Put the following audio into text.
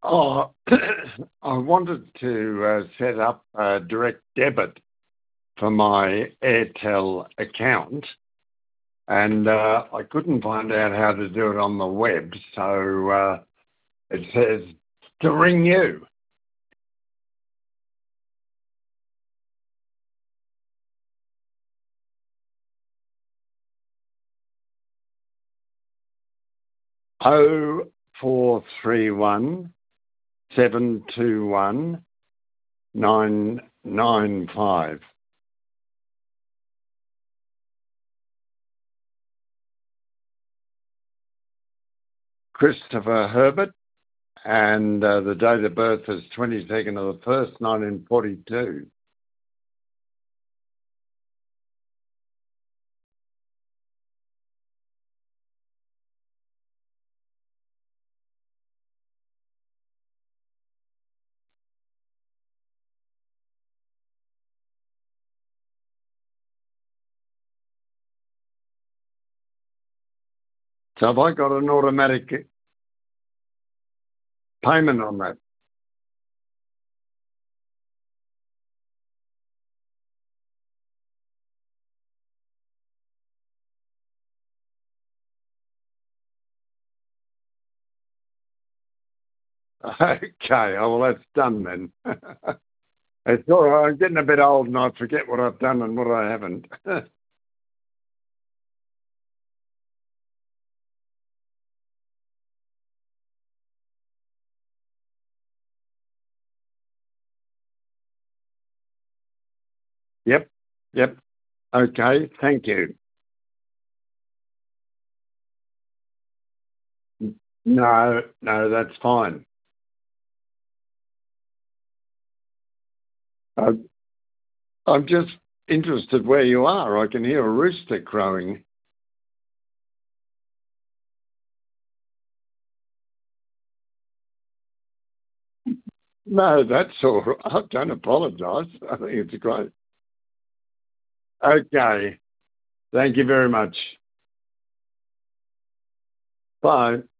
Oh, I wanted to set up a direct debit for my Airtel account, and I couldn't find out how to do it on the web, so it says to ring you. Oh, 431 721 995. Christopher Herbert, and the date of birth is 22nd of the 1st, 1942. So have I got an automatic payment on that? Okay, oh, well, that's done then. It's all right. I'm getting a bit old and I forget what I've done and what I haven't. Yep, yep. Okay, thank you. No, no, that's fine. I, I'm just interested where you are. I can hear a rooster crowing. No, that's all right. I don't apologise. I think it's great. Okay, thank you very much. Bye.